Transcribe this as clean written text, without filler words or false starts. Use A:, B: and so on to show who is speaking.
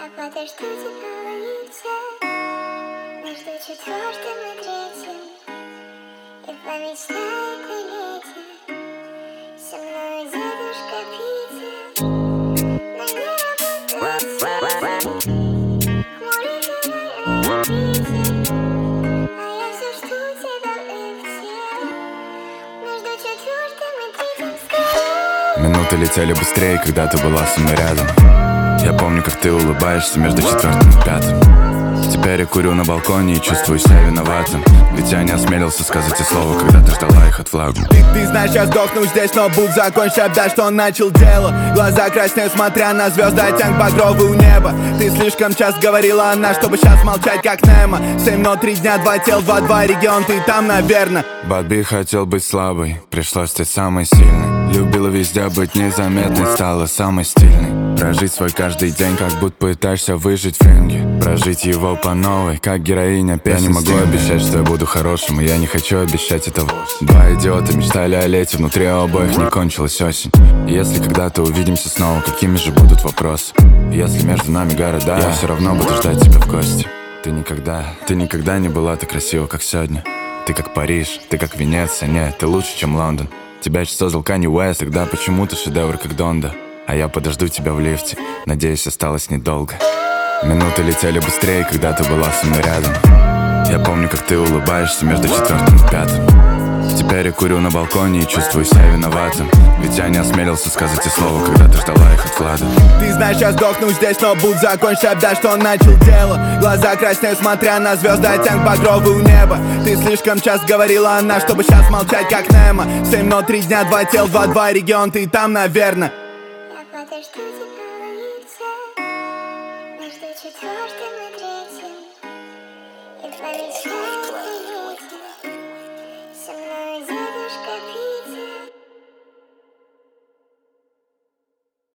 A: подожду тебя в улице между четвертым и третьим, и помечтай о лете. Со мной дедушка Питер, на небо танцует, хмурит на орбите, а я все жду тебя в лифте между четвертым и третьим скалой.
B: Минуты летели быстрее, когда ты была со мной рядом. Я помню, как ты улыбаешься между четвертым и пятым. Теперь я курю на балконе и чувствую себя виноватым, ведь я не осмелился сказать и слова, когда ты ждала их от флага.
C: Ты знаешь, я сдохну здесь, но бук закончи, обдай, что он начал дело. Глаза краснеют, смотря на звезды, оттенок багровый у неба. Ты слишком часто говорила она, чтобы сейчас молчать, как Немо. 7, но 3 дня, 2 тел, 2 регион, ты там, наверно.
B: Бадби хотел быть слабой, пришлось стать самой сильной. Любила везде быть незаметной, стала самой стильной. Прожить свой каждый день, как будто пытаешься выжить в ринге. Прожить его по новой, как героиня песни. Я не могу обещать, что я буду хорошим, и я не хочу обещать этого. Два идиота мечтали о лете, внутри у обоих не кончилась осень. И если когда-то увидимся снова, какими же будут вопросы? И если между нами города, я все равно буду ждать тебя в гости. Ты никогда не была так красива, как сегодня. Ты как Париж, ты как Венеция, нет, ты лучше, чем Лондон. Тебя еще создал Канье Уэст, тогда почему ты шедевр, как Донда? А я подожду тебя в лифте, надеюсь, осталось недолго. Минуты летели быстрее, когда ты была со мной рядом. Я помню, как ты улыбаешься между четвертым и пятым. Теперь я курю на балконе и чувствую себя виноватым, ведь я не осмелился сказать и слова, когда ты ждала их от Влада.
C: Ты знаешь, я сдохну здесь, но бук закончи, обдай, что он начал дело. Глаза краснеют, смотря на звезды, оттенок багровый у неба. Ты слишком часто говорила она, чтобы сейчас молчать, как Немо. 7, но 3 дня, 2 тел, 2 регион, ты там, наверно.
A: Я подожду тебя в улице между четвертым и третьим, и помечтай